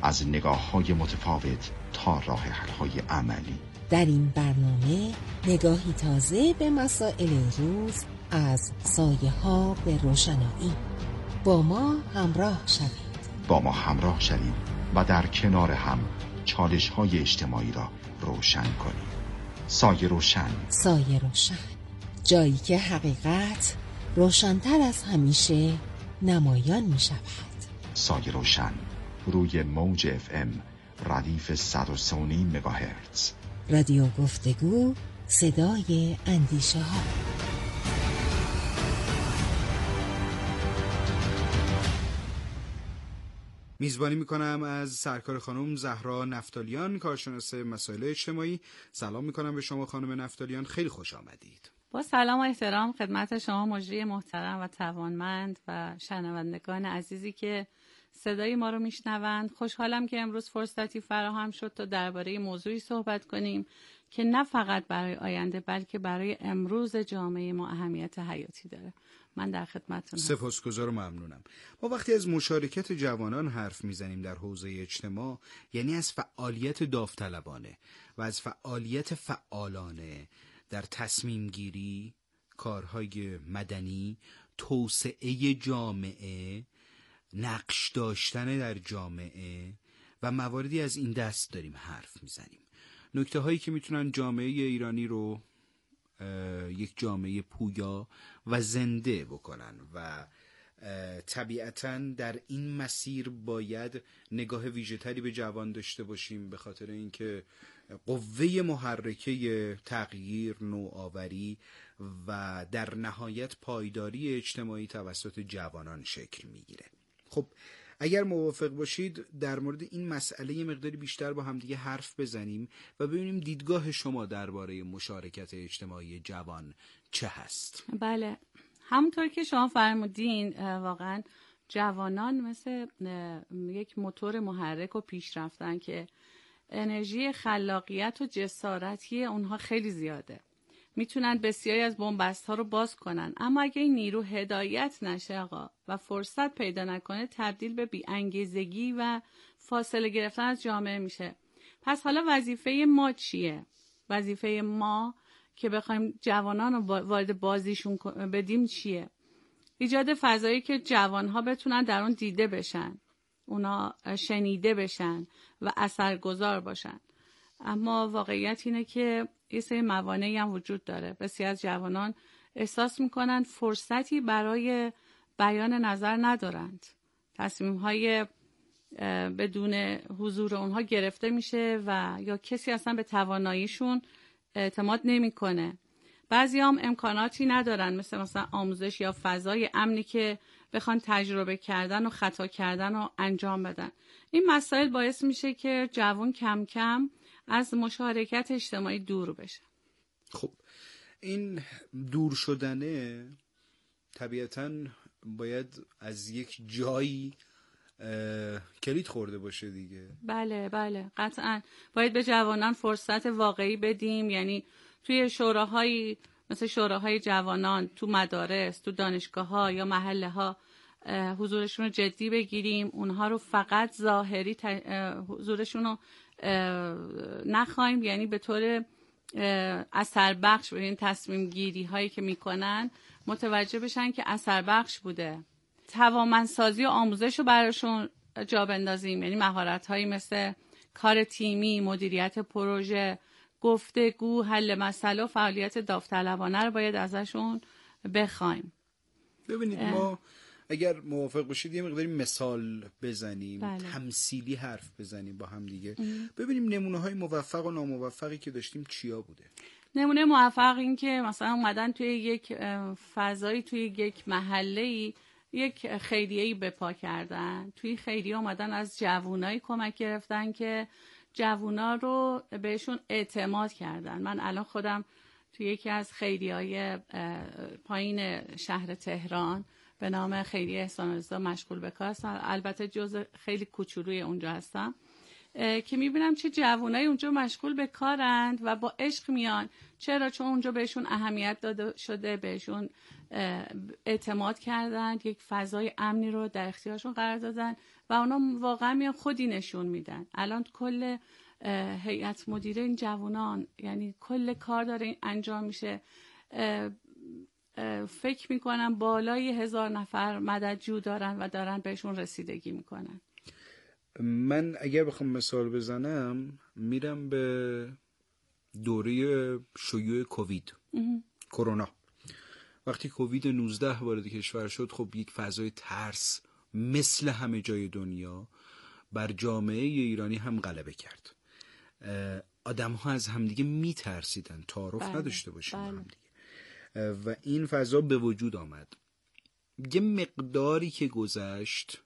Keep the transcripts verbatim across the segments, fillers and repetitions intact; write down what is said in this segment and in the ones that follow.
از نگاه‌های متفاوت تا راه حل‌های عملی. در این برنامه نگاهی تازه به مسائل روز از سایه‌ها به روشنایی. با ما همراه شوید. با ما همراه شوید و در کنار هم چالش‌های اجتماعی را روشن کنید. سایه روشن. سایه روشن. جایی که حقیقت روشن‌تر از همیشه نمایان می شود. سایه روشن روی موج اف ام ردیف صد و سه و نیم مگاهرتز. رادیو گفتگو، صدای اندیشه ها. میزبانی میکنم از سرکار خانم زهرا نفتالیان، کارشناس مسائل اجتماعی. سلام میکنم به شما خانم نفتالیان، خیلی خوش آمدید. با سلام و احترام خدمت شما مجری محترم و توانمند و شنوندگان عزیزی که صدای ما رو میشنوند. خوشحالم که امروز فرصتی فراهم شد تا درباره موضوعی صحبت کنیم که نه فقط برای آینده بلکه برای امروز جامعه ما اهمیت حیاتی داره. من در خدمتتون هستم. سپاسگزار و ممنونم. ما وقتی از مشارکت جوانان حرف میزنیم در حوزه اجتماع، یعنی از فعالیت داوطلبانه و از فعالیت فعالانه در تصمیم گیری، کارهای مدنی، توسعه جامعه، نقش داشتن در جامعه و مواردی از این دست داریم حرف میزنیم. نکته هایی که میتونن جامعه ایرانی رو یک جامعه پویا و زنده بکنن و طبیعتاً در این مسیر باید نگاه ویژه‌تری به جوان داشته باشیم، به خاطر اینکه قوه محرکه تغییر، نوآوری و در نهایت پایداری اجتماعی توسط جوانان شکل میگیره. خب اگر موافق باشید در مورد این مسئله یه مقداری بیشتر با هم دیگه حرف بزنیم و ببینیم دیدگاه شما درباره مشارکت اجتماعی جوان چه هست. بله، همونطور که شما فرمودین واقعا جوانان مثل یک موتور محرک و پیشرفتن که انرژی خلاقیت و جسارتی اونها خیلی زیاده. میتونن بسیاری از بن‌بست ها رو باز کنن، اما اگه این نیرو هدایت نشه آقا و فرصت پیدا نکنه، تبدیل به بی‌انگیزگی و فاصله گرفتن از جامعه میشه. پس حالا وظیفه ما چیه؟ وظیفه ما که بخوایم جوانان رو وارد بازیشون بدیم چیه؟ ایجاد فضایی که جوانها بتونن در اون دیده بشن، اونا شنیده بشن و اثرگذار باشن. اما واقعیت اینه که یه سری موانعی هم وجود داره. بسیار از جوانان احساس میکنن فرصتی برای بیان نظر ندارند. تصمیم‌های بدون حضور اونها گرفته میشه و یا کسی اصلا به تواناییشون اعتماد نمیکنه. بعضی هم امکاناتی ندارن، مثل مثلا آموزش یا فضای امنی که بخوان تجربه کردن و خطا کردن و انجام بدن. این مسائل باعث میشه که جوان کم کم از مشارکت اجتماعی دور بشه. خب این دور شدنه طبیعتاً باید از یک جایی کلید خورده باشه دیگه. بله بله قطعاً باید به جوانان فرصت واقعی بدیم، یعنی توی شوراهای مثل شوراهای جوانان، تو مدارس، تو دانشگاه‌ها یا محله‌ها حضورشون رو جدی بگیریم. اونها رو فقط ظاهری ت... حضورشون رو نخوایم، یعنی به طور اثر بخش به این تصمیم گیری هایی که میکنن متوجه بشن که اثر بخش بوده. توانمندسازی و آموزش رو براشون جا بندازیم، یعنی مهارت هایی مثل کار تیمی، مدیریت پروژه، گفتگو، حل مسئله و فعالیت داوطلبانه رو باید ازشون بخوایم. ببینید ما اگر موافق باشید یه مقداری مثال بزنیم، بله. تمثیلی حرف بزنیم با هم دیگه، ام. ببینیم نمونه های موفق و ناموفقی که داشتیم چیا بوده. نمونه موفق این که مثلا اومدن توی یک فضایی، توی یک محله‌ای یک خیریه‌ای بپا کردن. توی خیریه اومدن از جوونایی کمک گرفتن که جوونا رو بهشون اعتماد کردن. من الان خودم توی یکی از خیریه‌های پایین شهر تهران به نام خیریه احسان رضا مشغول به کار هستم. البته جزء خیلی کوچولوی اونجا هستم. که میبینم چه جوانایی اونجا مشغول به کارند و با عشق میان. چرا؟ چون اونجا بهشون اهمیت داده شده، بهشون اعتماد کردند، یک فضای امنی رو در اختیارشون قرار دادن و اونا واقعا میان خودی نشون میدن. الان کل هیئت مدیره این جوانان، یعنی کل کار داره انجام میشه. فکر میکنم بالای هزار نفر مددجو دارن و دارن بهشون رسیدگی میکنن. من اگر بخوام مثال بزنم میرم به دوره شیوع کووید کرونا. وقتی کووید نوزده وارد کشور شد، خب یک فضای ترس مثل همه جای دنیا بر جامعه ایرانی هم غلبه کرد. آدم ها از همدیگه میترسیدن، تعارف بله. نداشته باشیم بله. همدیگه و این فضا به وجود آمد. یه مقداری که گذشت،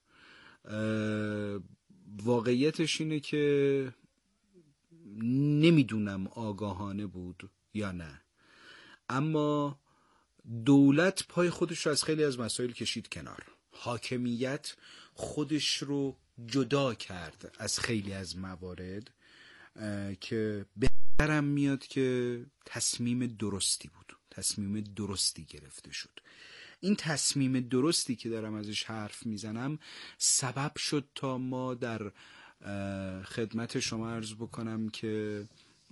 واقعیتش اینه که نمیدونم آگاهانه بود یا نه، اما دولت پای خودش رو از خیلی از مسائل کشید کنار. حاکمیت خودش رو جدا کرد از خیلی از موارد که بهترم میاد که تصمیم درستی بود، تصمیم درستی گرفته شد. این تصمیم درستی که دارم ازش حرف میزنم سبب شد تا ما در خدمت شما عرض بکنم که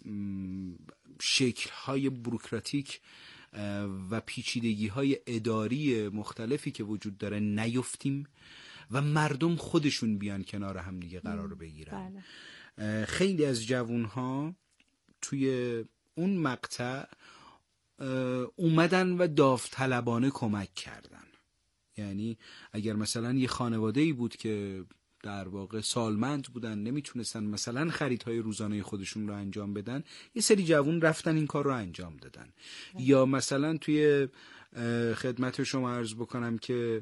شکل‌های بوروکراتیک و پیچیدگی‌های اداری مختلفی که وجود داره نیفتیم و مردم خودشون بیان کنار هم دیگه قرار بگیرن. بله. خیلی از جوانها توی اون مقطع اومدن و داوطلبانه کمک کردن. یعنی اگر مثلا یه خانواده‌ای بود که در واقع سالمند بودن، نمیتونستن مثلا خریدهای روزانه خودشون رو انجام بدن، یه سری جوون رفتن این کار رو انجام دادن. یا مثلا توی خدمت شما عرض بکنم که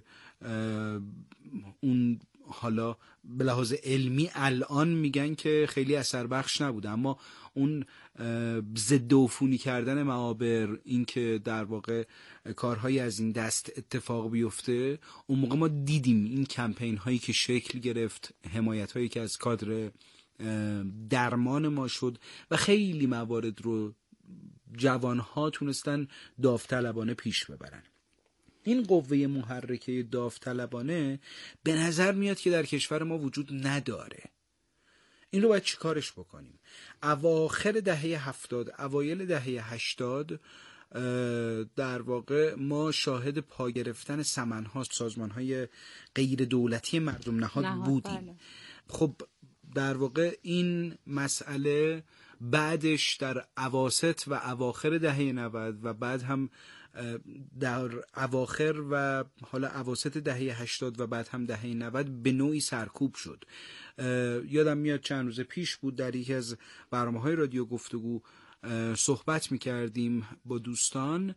اون حالا به لحاظ علمی الان میگن که خیلی اثر بخش نبوده، اما اون ضد عفونی کردن معابر، این که در واقع کارهایی از این دست اتفاق بیفته، اون موقع ما دیدیم این کمپین هایی که شکل گرفت، حمایت هایی که از کادر درمان ما شد و خیلی موارد رو جوان ها تونستن داوطلبانه پیش ببرن. این قوه محرکه داوطلبانه به نظر میاد که در کشور ما وجود نداره. این رو باید چی کارش بکنیم؟ اواخر دهه هفتاد، اوایل دهه هشتاد در واقع ما شاهد پا گرفتن سمن‌ها، سازمان‌های غیر دولتی مردم نهاد, نهاد بودیم. بله. خب در واقع این مسئله بعدش در اواسط و اواخر دهه نود و بعد هم در اواخر و حالا اواسط دهه هشتاد و بعد هم دهه نود به نوعی سرکوب شد. یادم میاد چند روز پیش بود در یکی از برنامه‌های رادیو گفتگو صحبت می‌کردیم با دوستان.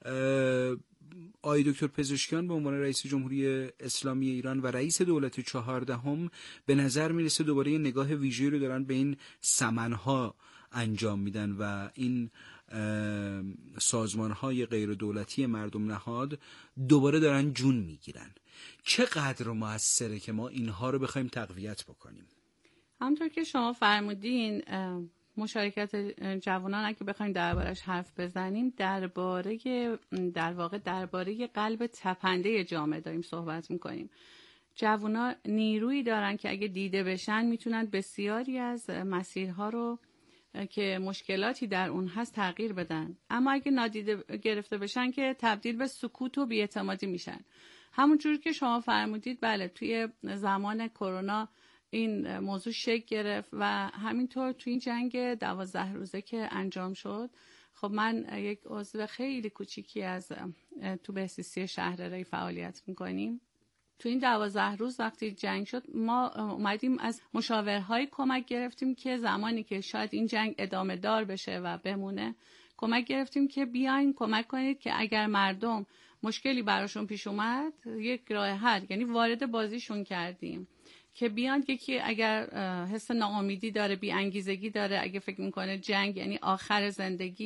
آقای دکتر پزشکیان به عنوان رئیس جمهوری اسلامی ایران و رئیس دولت چهاردهم به نظر میرسه دوباره یه نگاه ویژه‌ای رو دارن به این سمن‌ها انجام میدن و این سازمان‌های غیر دولتی مردم نهاد دوباره دارن جون میگیرن. چقدر موثره که ما اینها رو بخوایم تقویت بکنیم؟ همونطور که شما فرمودین، مشارکت جوانان اگه بخوایم دربارش حرف بزنیم، درباره در واقع درباره قلب تپنده جامعه داریم صحبت میکنیم. جوانان نیرویی دارن که اگه دیده بشن میتونن بسیاری از مسیرها رو که مشکلاتی در اون هست تغییر بدن، اما اگه نادیده گرفته بشن که تبدیل به سکوت و بی‌اعتمادی میشن. همونجور که شما فرمودید، بله توی زمان کرونا این موضوع شکل گرفت و همینطور توی این جنگ دوازده روزه که انجام شد. خب من یک عضو خیلی کوچیکی از تو بهسیسی شهر ری فعالیت میکنیم. تو این دوازده روز وقتی جنگ شد ما اومدیم از مشاورهای کمک گرفتیم که زمانی که شاید این جنگ ادامه دار بشه و بمونه، کمک گرفتیم که بیاین کمک کنید که اگر مردم مشکلی براشون پیش اومد یک راه حل، یعنی وارد بازیشون کردیم که بیان یکی اگر حس ناامیدی داره، بی انگیزگی داره، اگه فکر میکنه جنگ یعنی آخر زندگی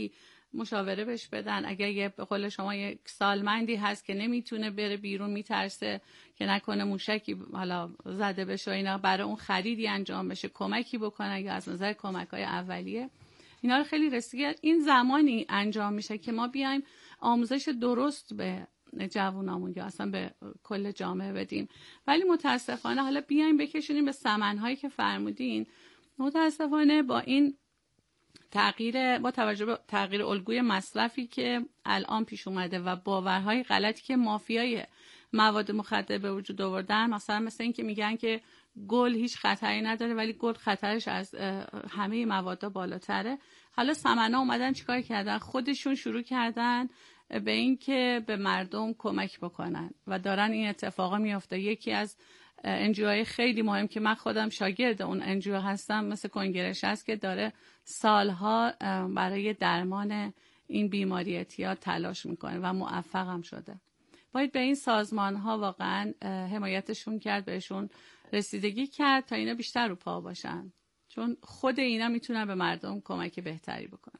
مشاوره بهش بدن. اگر یه به قول شما یک سالمندی هست که نمیتونه بره بیرون، میترسه که نکنه موشکی حالا زده بشه اینا، برای اون خریدی انجام بشه، کمکی بکنن یا از نظر کمک‌های اولیه اینا رو خیلی رسیدگی این زمانی انجام میشه که ما بیایم آموزش درست به جوانامون یا اصلا به کل جامعه بدیم. ولی متاسفانه حالا بیایم بکشونیم به سمن‌هایی که فرمودین، متاسفانه با این تغییر با توجه به تغییر الگوی مصرفی که الان پیش اومده و باورهای غلطی که مافیای مواد مخدر به وجود آوردن، مثلا مثل این که میگن که گل هیچ خطری نداره ولی گل خطرش از همه مواد بالاتره. حالا سمنا اومدن چیکار کردن؟ خودشون شروع کردن به این که به مردم کمک بکنن و دارن این اتفاقا میفته. یکی از انجیوهای خیلی مهم که من خودم شاگرد اون انجیو هستم مثل کنگرش هست که داره سالها برای درمان این بیماری اعتیاد تلاش میکنه و موفق هم شده. باید به این سازمان ها واقعا حمایتشون کرد، بهشون رسیدگی کرد تا اینا بیشتر رو پا باشن، چون خود اینا میتونن به مردم کمک بهتری بکنن.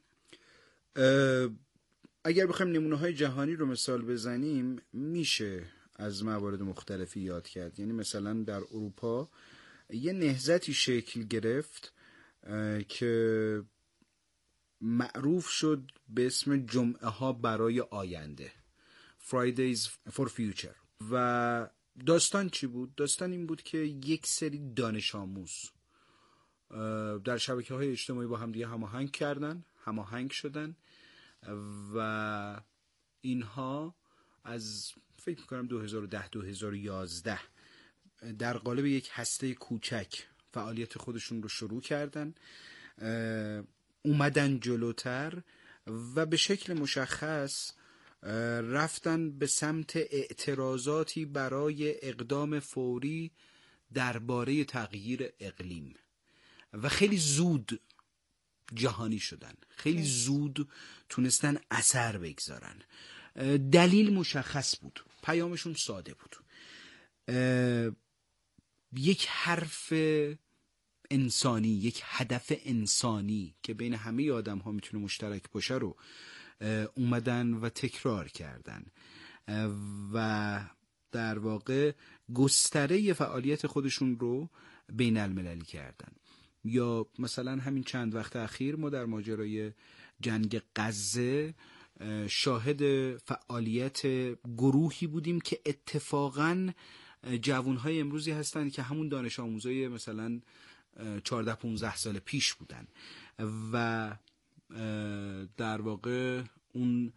اگر بخوایم نمونه های جهانی رو مثال بزنیم میشه از موارد مختلفی یاد کرد. یعنی مثلا در اروپا یه نهضتی شکل گرفت که معروف شد به اسم جمعه ها برای آینده، Fridays for Future. و داستان چی بود؟ داستان این بود که یک سری دانش آموز در شبکه های اجتماعی با هم دیگه هماهنگ کردن، هماهنگ شدن و اینها از فکر میکنم دو هزار و ده دو هزار و یازده در قالب یک هسته کوچک فعالیت خودشون رو شروع کردن، اومدن جلوتر و به شکل مشخص رفتن به سمت اعتراضاتی برای اقدام فوری درباره تغییر اقلیم و خیلی زود جهانی شدن، خیلی زود تونستن اثر بگذارن. دلیل مشخص بود، پیامشون ساده بود. یک حرف انسانی، یک هدف انسانی که بین همه آدم ها میتونه مشترک باشه رو اومدن و تکرار کردن و در واقع گستره فعالیت خودشون رو بین المللی کردن. یا مثلا همین چند وقت اخیر ما در ماجرای جنگ غزه شاهد فعالیت گروهی بودیم که اتفاقاً جوانهای امروزی هستند که همون دانش آموزای مثلا چهارده پانزده سال پیش بودن و در واقع اون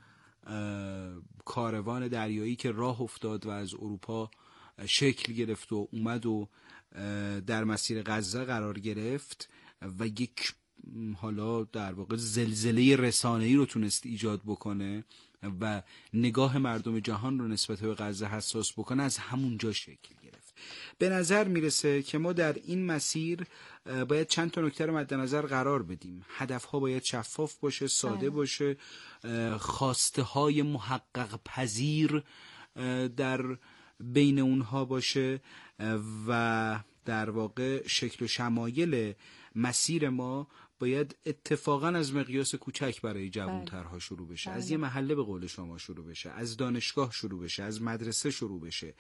کاروان دریایی که راه افتاد و از اروپا شکل گرفت و اومد و در مسیر غزه قرار گرفت و یک حالا در واقع زلزله رسانه‌ای رو تونست ایجاد بکنه و نگاه مردم جهان رو نسبت به غزه حساس بکنه، از همونجا شکل گرفت. به نظر میرسه که ما در این مسیر باید چند تا نکته رو مد نظر قرار بدیم. هدفها باید شفاف باشه، ساده باشه، خواسته های محقق پذیر در بین اونها باشه و در واقع شکل و شمایل مسیر ما باید اتفاقا از مقیاس کوچک برای جوانترها شروع بشه. بله. از یه محله به قول شما شروع بشه، از دانشگاه شروع بشه، از مدرسه شروع بشه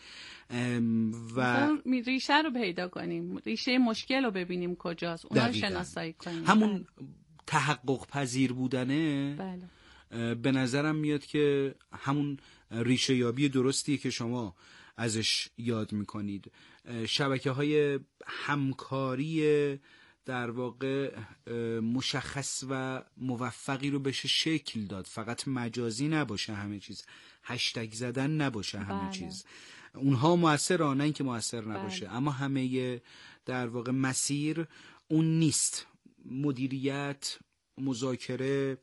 و ریشه رو پیدا کنیم، ریشه مشکل رو ببینیم کجاست، اونا رو شناسایی کنیم. همون بله. تحقق پذیر بودنه. بله. به نظرم میاد که همون ریشه یابی درستیه که شما ازش یاد میکنید. شبکه های همکاری در واقع مشخص و موفقی رو بشه شکل داد، فقط مجازی نباشه همه چیز، هشتگ زدن نباشه همه بله. چیز. اونها موثر، نه اینکه موثر نباشه بله. اما همه در واقع مسیر اون نیست. مدیریت، مذاکره،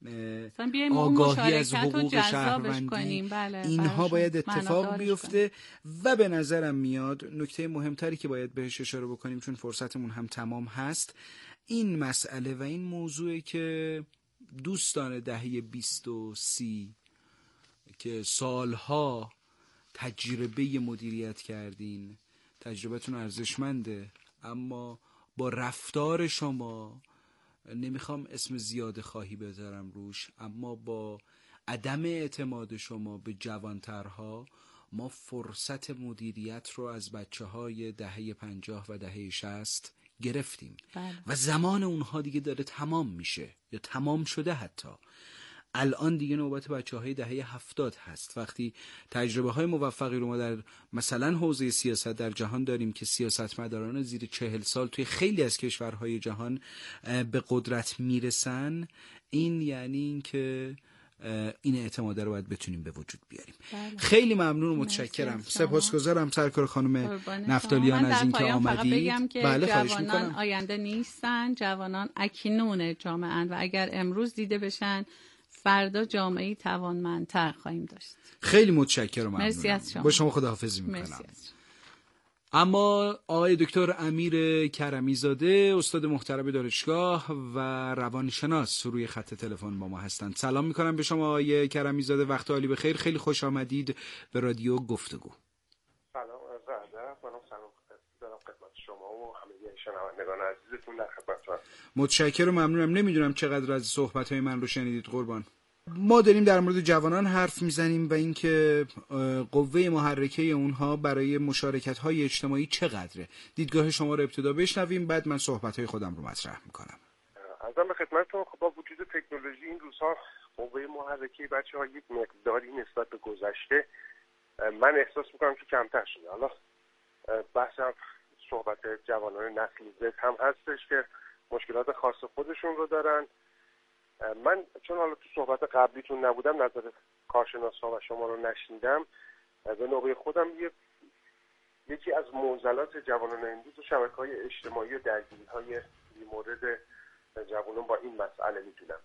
آگاهی از حقوق شهروندی، بله، اینها باید اتفاق بیفته و به نظرم میاد نکته مهمتری که باید بهش اشاره بکنیم چون فرصتمون هم تمام هست، این مسئله و این موضوعی که دوستان دهه بیست و سی که سالها تجربه مدیریت کردین، تجربتون ارزشمنده، اما با رفتار شما نمیخوام اسم زیاده خواهی بذارم روش، اما با عدم اعتماد شما به جوانترها ما فرصت مدیریت رو از بچه های دهه پنجاه و دهه شصت گرفتیم. بله. و زمان اونها دیگه داره تمام میشه یا تمام شده. حتی الان دیگه نوبت بچه های دهه هفتاد هست، وقتی تجربه های موفقی رو ما در مثلا حوزه سیاست در جهان داریم که سیاستمداران زیر چهل سال توی خیلی از کشورهای جهان به قدرت میرسن. این یعنی این که این اعتماد رو باید بتونیم به وجود بیاریم. بله. خیلی ممنون و متشکرم. سپاسگزارم سرکار خانم نفتالیان از اینکه آمدید. بگم که بله، جوانان آینده نیستن، جوانان اکنون جامعه اند و اگر امروز دیده بشن فردا جامعه‌ای توانمندتر خواهیم داشت. خیلی متشکرم و ممنونم. مرسی از شما. با شما خداحافظی میکنم. اما آقای دکتر امیر کرمی زاده، استاد محترم دانشگاه و روانشناس روی خط تلفن با ما هستند. سلام میکنم به شما آقای کرمی زاده، وقت عالی بخیر، خیلی خوش آمدید به رادیو گفتگو. سلام، عرض ادب، منم سلام دارم خدمت شما و همه شنوندگان عزیزتون در خدمتتون. متشکرم و ممنونم. نمیدونم چقدر از صحبت‌های من رو شنیدید قربان. ما داریم در مورد جوانان حرف میزنیم و اینکه قوه محرکه اونها برای مشارکت‌های اجتماعی چقدره. دیدگاه شما رو ابتدا بشنویم، بعد من صحبت‌های خودم رو مطرح میکنم. عرضم به خدمتتون، خب با وجود تکنولوژی این روزها قوه محرکه بچه‌ها یک مقداری نسبت به گذشته من احساس میکنم که کمتر شده. حالا بحثم صحبت جوانان نسل زد هم هستش که مشکلات خاص خودشون رو دارن. من چون حالا تو صحبت قبلیتون نبودم، نظر کارشناسا و شما رو نشنیدم، به نوبه خودم یه یکی از معضلات جوانان امروز و شبکه‌های اجتماعی و درگیری‌های مورد جوانان با این مسئله می‌دونم.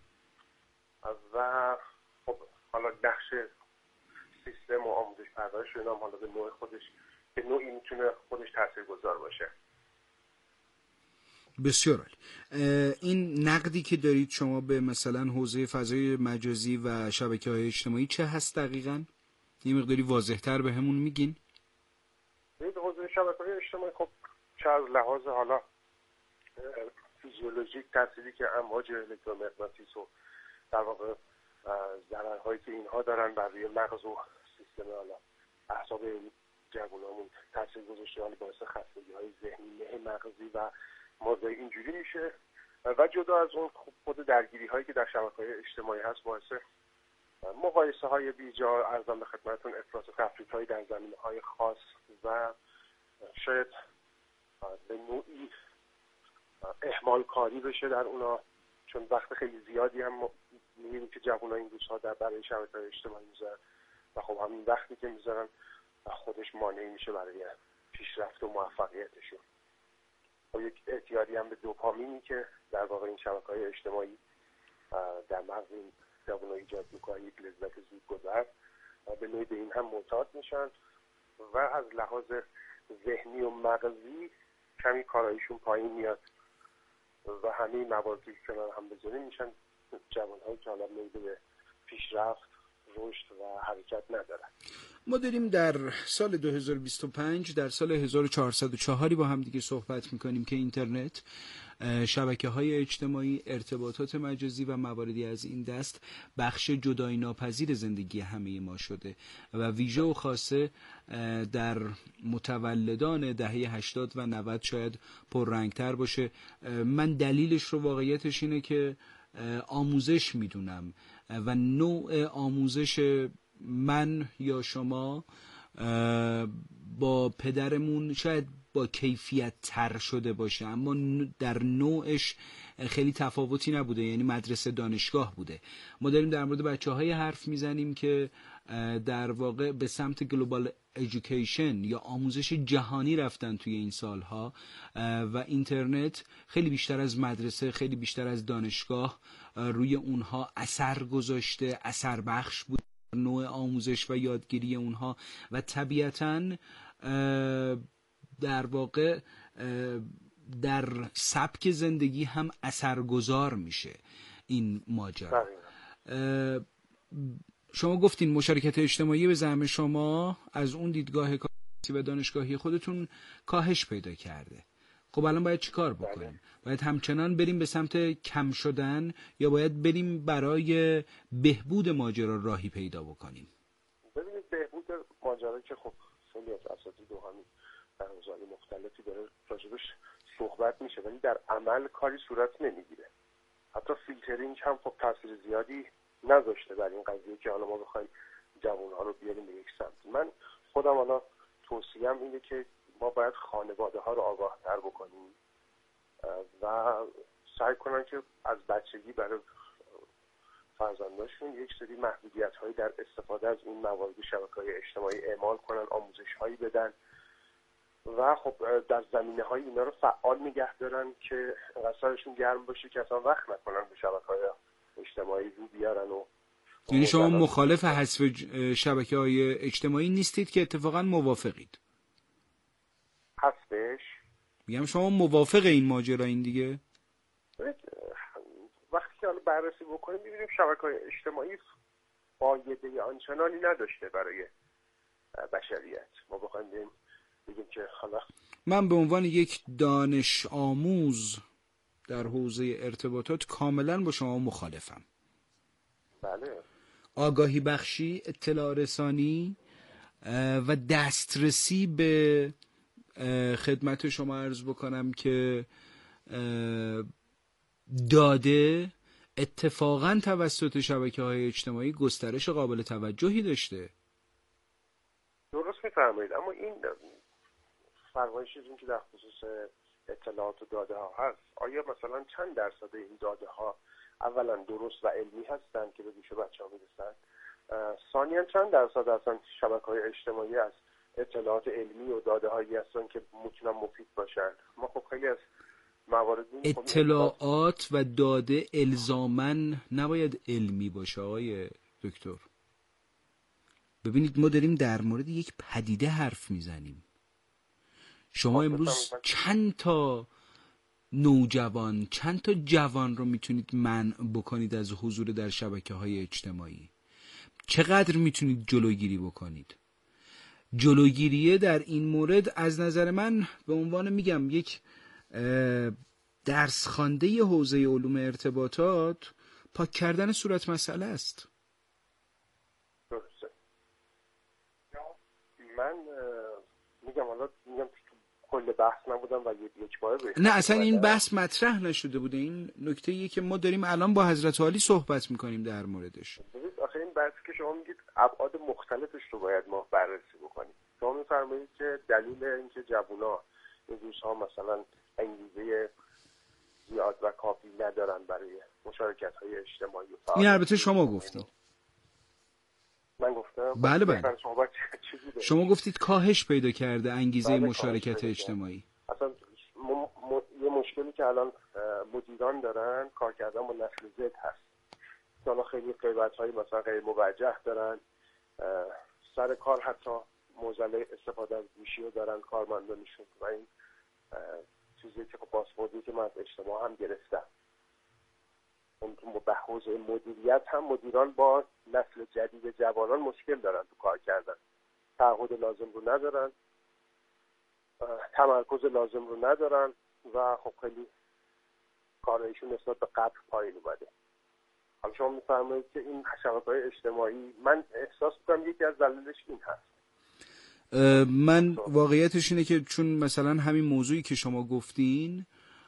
و خب حالا نقش سیستم و آموزش پرورش رو اینام حالا به نوع خودش به نوعی میتونه خودش تاثیرگذار باشه. بسیار عالی. این نقدی که دارید شما به مثلا حوزه فضای مجازی و شبکه‌های اجتماعی چه هست دقیقاً؟ یه مقداری واضح‌تر به همون میگین؟ این حوزه شبکه‌های اجتماعی خب چه از لحاظ حالا فیزیولوژیک تأثیری که امواج الکترومغناطیس و در واقع ضررهایی که اینها دارن بر روی مغز و سیستم حالا اعصاب جوانامون تاثیر گذاشته، حالا باعث خستگی‌های ذهنی، مه مغزی و موضوع اینجوری میشه. و جدا از اون خود درگیری هایی که در شبکه‌های اجتماعی هست باعث مقایسه های بیجا، ارزم به خدمتتون افراط و تفریط های در زمینه های خاص و شاید به نوعی اهمال کاری بشه در اونا، چون وقت خیلی زیادی هم میبینیم که جوان‌ها این روزها در برای شبکه‌های اجتماعی میذارن و خب همین وقتی که میذارن خودش مانعی میشه برای پیشرفت و موفقیتشون. و یک اعتیادی هم به دوپامینی که در واقع این شبکه‌های اجتماعی در مغز این جوان‌ها ایجاد می‌کنه، یک لذت زودگذر، و به نوعی به این هم معتاد میشن و از لحاظ ذهنی و مغزی کمی کاراییشون پایین میاد و همه مواردی که کنار هم بذاریم میشن جوان‌هایی که حالا میل به پیشرفت، رشد و حرکت ندارن. ما داریم در سال دو هزار و بیست و پنج، در سال هزار و چهارصد و چهار با هم دیگه صحبت میکنیم که اینترنت، شبکه‌های اجتماعی، ارتباطات مجازی و مواردی از این دست بخش جدایی ناپذیر زندگی همه ما شده و ویژه و خاصه در متولدان دهه هشتاد و نود شاید پررنگتر باشه. من دلیلش رو واقعیتش اینه که آموزش میدونم و نوع آموزش من یا شما با پدرمون شاید با کیفیت تر شده باشه، اما در نوعش خیلی تفاوتی نبوده، یعنی مدرسه دانشگاه بوده. ما داریم در مورد بچه های حرف میزنیم که در واقع به سمت گلوبال ایژوکیشن یا آموزش جهانی رفتن توی این سالها و اینترنت خیلی بیشتر از مدرسه، خیلی بیشتر از دانشگاه روی اونها اثر گذاشته، اثر بخش بود نوع آموزش و یادگیری اونها و طبیعتاً در واقع در سبک زندگی هم اثرگذار میشه این ماجرا. شما گفتین مشارکت اجتماعی به زعم شما از اون دیدگاه کارشناسی و دانشگاهی خودتون کاهش پیدا کرده. خب الان باید چی کار بکنیم؟ باید همچنان بریم به سمت کم شدن یا باید بریم برای بهبود ماجرا راهی پیدا بکنیم؟ ببینید بهبود ماجرا که خب خیلی از اساتید و همین در حوزه‌های مختلفی داره راجبش صحبت میشه، ولی در عمل کاری صورت نمیگیره. حتی فیلترینگ هم خب تاثیر زیادی نذاشته بر این قضیه که حالا ما بخوایم جوان‌ها رو بیاریم به یک سمت. من خودم حالا توصیه‌ام اینه که ما باید خانواده ها رو آگاه‌تر بکنیم و سعی کنن که از بچگی برای فرزنداشون یک سری محدودیت‌هایی در استفاده از این موارد شبکه‌های اجتماعی اعمال کنن، آموزش‌هایی بدن و خب در زمینه‌های اینا رو فعال نگه دارن که سرشون گرم باشه که اصلا وقت نکنن به شبکه‌های اجتماعی رو بیارن. و یعنی شما مخالف حذف شبکه‌های اجتماعی نیستید که اتفاقا موافقید؟ حذفش؟ میگم شما موافق این ماجرا این دیگه؟ وقتی که حالا بررسی بکنیم می‌بینیم شبکه‌های اجتماعی فایده آنچنانی نداشته برای بشریت. ما بخوایم بگیم بگیم که حالا من به عنوان یک دانش آموز در حوزه ارتباطات کاملا با شما مخالفم. بله. آگاهی بخشی، اطلاع رسانی و دسترسی به خدمت شما عرض بکنم که داده اتفاقا توسط شبکه‌های اجتماعی گسترش قابل توجهی داشته. درست می‌فرمایید، اما این فرمایشی که در خصوص اطلاعات و داده ها هست، آیا مثلا چند درصد این داده ها اولا درست و علمی هستن که به گوش بچه‌ها میرسن؟ ثانیاً چند درصد اصلا شبکه‌های اجتماعی از اطلاعات علمی و داده هایی هستن که میتونن مفید باشن؟ ما خب خیلی از موارد اطلاعات و داده الزاماً نباید علمی باشه آقای دکتر. ببینید ما داریم در مورد یک پدیده حرف میزنیم. شما امروز چند تا نوجوان، چند تا جوان رو میتونید منع بکنید از حضور در شبکه‌های اجتماعی؟ چقدر میتونید جلوگیری بکنید؟ جلوگیریه در این مورد از نظر من به عنوان میگم یک درس خوانده حوزه علوم ارتباطات پاک کردن صورت مسئله است. درسته. من میگم حالا میگم کل بحث نبودم و یک باره بهش نه اصلا این بحث مطرح نشده بوده. این نکته‌ایه که ما داریم الان با حضرت عالی صحبت میکنیم در موردش. ببینید آخه این بحثی که شما میگید ابعاد مختلفش رو باید ما بررسی بکنیم. شما میفرمایید که دلیل اینکه جوونا این روزها مثلا انگیزه زیاد و کافی ندارن برای مشارکت‌های اجتماعی. این البته شما گفتید. من گفتم؟ بله بله. شما, شما گفتید کاهش پیدا کرده انگیزه بله مشارکت اجتماعی. اصلا م... م... یه مشکلی که الان مدیران دارن کار کردن با نسل زد هست. حالا خیلی غیبت‌های مثلا غیر موجه دارن، سر کار حتی موزله استفاده از گوشی رو دارن کارمندانشون و این چیزی که پاسپورتی که من از اجتماع هم گرفتم. اون تو بحوز مدیریت هم مدیران با نسل جدید جوانان مشکل دارن تو کار کردن. تعهد لازم رو ندارن، تمرکز لازم رو ندارن و خب خیلی کارایشون نسبت به قبل پایین اومده. حالا شما میفرمایید که این شبکه‌های اجتماعی، من احساس می‌کنم یکی از دلایلش این هست. من واقعیتش اینه که چون مثلا همین موضوعی که شما گفتین،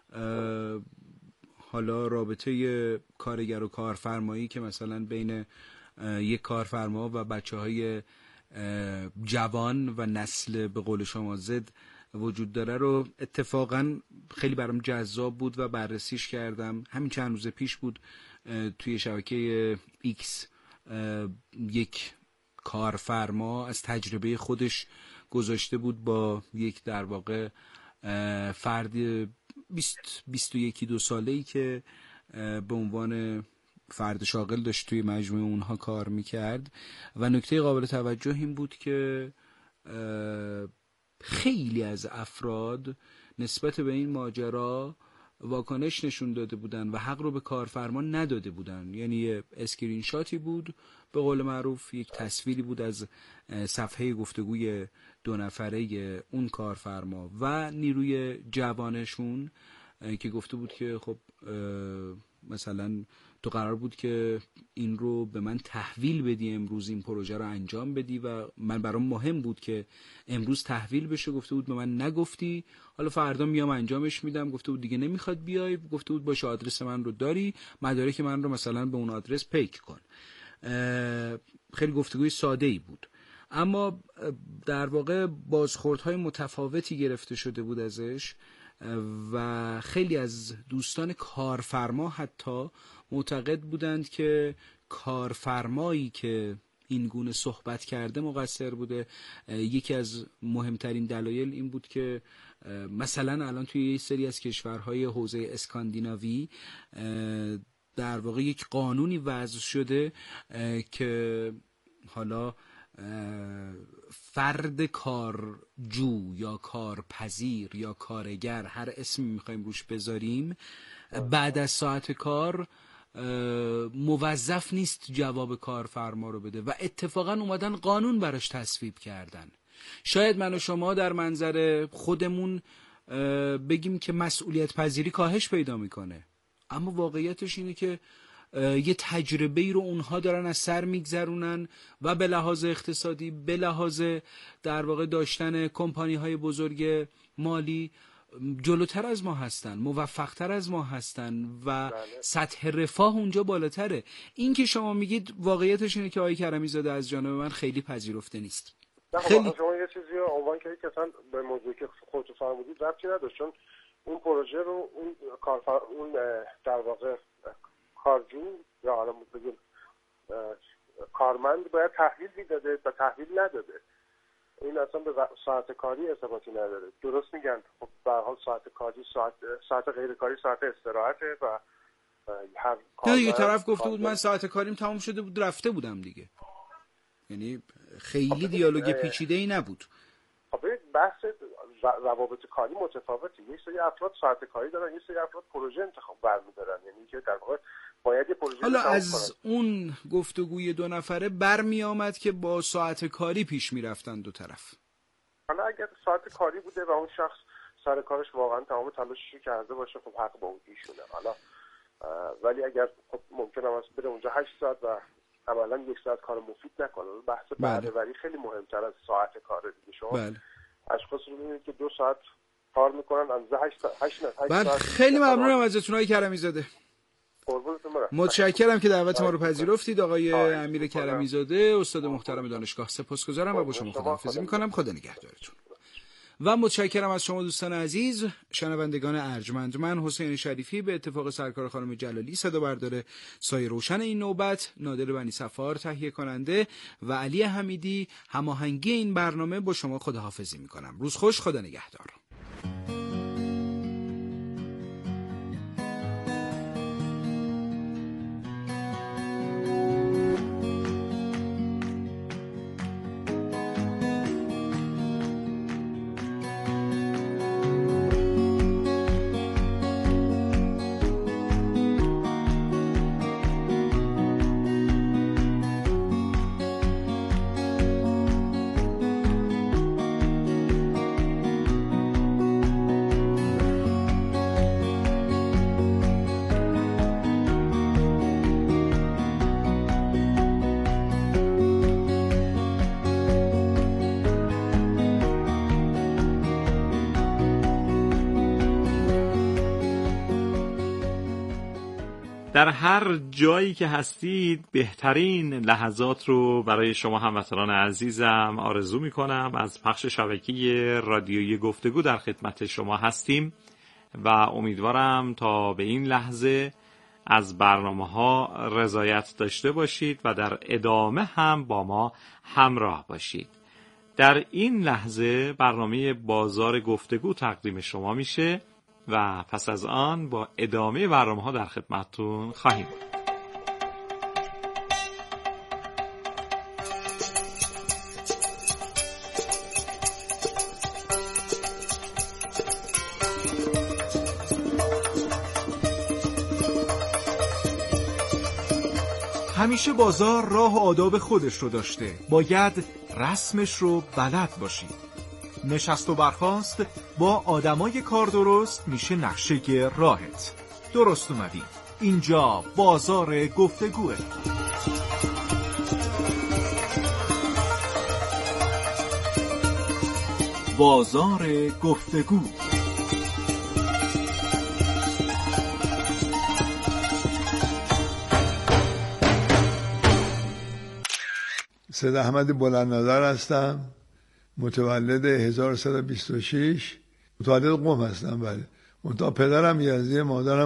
حالا رابطه کارگر و کارفرمایی که مثلا بین یک کارفرما و بچه‌های جوان و نسل به قول شما زد وجود داره رو اتفاقا خیلی برام جذاب بود و بررسیش کردم. همین چند روز پیش بود توی شبکه ایکس یک کارفرما از تجربه خودش گذاشته بود با یک در واقع فرد بیست بیست و یکی دو ساله‌ای که به عنوان فرد شاغل داشت توی مجموعه اونها کار میکرد و نکته قابل توجه این بود که خیلی از افراد نسبت به این ماجرا واکنش نشون داده بودن و حق رو به کارفرما نداده بودن. یعنی یه اسکرین شاتی بود به قول معروف، یک تصویری بود از صفحه گفتگوی دو نفره اون کارفرما و نیروی جوانشون که گفته بود که خب مثلا تو قرار بود که این رو به من تحویل بدی، امروز این پروژه رو انجام بدی و من برام مهم بود که امروز تحویل بشه. گفته بود به من نگفتی، حالا فردا میام انجامش میدم. گفته بود دیگه نمیخواد بیای. گفته بود باشه آدرس من رو داری، مدارک من رو مثلا به اون آدرس پیک کن. خیلی گفتگوی ساده ای بود، اما در واقع بازخوردهای متفاوتی گرفته شده بود ازش و خیلی از دوستان کارفرما حتی معتقد بودند که کارفرمایی که این گونه صحبت کرده مقصر بوده. یکی از مهمترین دلایل این بود که مثلا الان توی یه سری از کشورهای حوزه اسکاندیناوی در واقع یک قانونی وضع شده که حالا فرد کارجو یا کارپذیر یا کارگر، هر اسمی میخوایم روش بذاریم، بعد از ساعت کار موظف نیست جواب کارفرما رو بده و اتفاقا اومدن قانون براش تصویب کردن. شاید من و شما در منظر خودمون بگیم که مسئولیت پذیری کاهش پیدا میکنه، اما واقعیتش اینه که یه تجربه‌ای رو اونها دارن از سر میگذرونن و به لحاظ اقتصادی، به لحاظ در واقع داشتن کمپانی‌های بزرگ مالی جلوتر از ما هستن، موفق‌تر از ما هستن و سطح رفاه اونجا بالاتره. این که شما میگید واقعیتش اینه که آقای کرمی زاده از جانب من خیلی پذیرفته نیست. خیلی شما یه چیزی رو عنوان کردید که اصلا به موضوعی که خودتون فرمودید ربطی نداشت، چون اون پروژه رو اون کارفر اون در واقع کارجو یا حالا بگیم کارمند باید تحویل میداده و تحویل نداده. این اصلا به ساعت کاری ارتباطی نداره. درست میگن خب به هر حال ساعت کاری ساعت ساعت غیر کاری ساعت استراحته و هر کار دیگه طرف گفته بود من ساعت کاریم تمام شده بود رفته بودم دیگه. یعنی خیلی دیالوگ پیچیده‌ای نبود. خب بحث روابط کاری متفاوته. یک سری افراد ساعت کاری دارن، یک سری افراد پروژه انتخاب برمی‌دارن. یعنی که در واقع باید یه پروژه حالا از کنن. اون گفتگوی دو نفره برمی آمد که با ساعت کاری پیش میرفتن دو طرف. حالا اگر ساعت کاری بوده و اون شخص سر کارش واقعا تمام تلاشش کرده باشه، خب حق با اون ایشونه. حالا ولی اگر خب ممکنه واسه بره اونجا هشت ساعت و عملاً یک ساعت کار مفید نکنه، بحث بهره‌وری خیلی مهمتر از ساعت کار دیگه. شما بله. اشخاص رو می‌بینید که دو ساعت کار میکنن از هشت هشت بله. خیلی ممنونم ازتون آقای کرمی زاده. متشکرم که دعوت ما رو پذیرفتید آقای امیر کرمی زاده، استاد محترم دانشگاه. سپاسگزارم و با شما خداحافظی میکنم. خدا نگهدارتون. و متشکرم از شما دوستان عزیز شنوندگان ارجمند. من حسین شریفی به اتفاق سرکار خانم جلالی صدا بردار سایه روشن این نوبت، نادر بنی صفار تهیه کننده و علی حمیدی هماهنگی این برنامه با شما خداحافظی میکنم. روز خوش، خدا نگهدار. در هر جایی که هستید بهترین لحظات رو برای شما هموطنان عزیزم آرزو میکنم. از پخش شبکه رادیویی گفتگو در خدمت شما هستیم و امیدوارم تا به این لحظه از برنامه‌ها رضایت داشته باشید و در ادامه هم با ما همراه باشید. در این لحظه برنامه بازار گفتگو تقدیم شما میشه و پس از آن با ادامه برنامه‌ها در خدمتتون خواهیم بود. همیشه بازار راه و آداب خودش رو داشته، باید رسمش رو بلد باشی. نشست و برخاست با آدمای کار درست میشه نقشه راهت. درست اومدی، اینجا بازار گفتگوه. بازار گفتگو. سید احمد بلندنظر هستم، متولد هزار و سیصد و بیست و شش، متولد قم هستم. بله، منتها پدرم یزدی، مادرم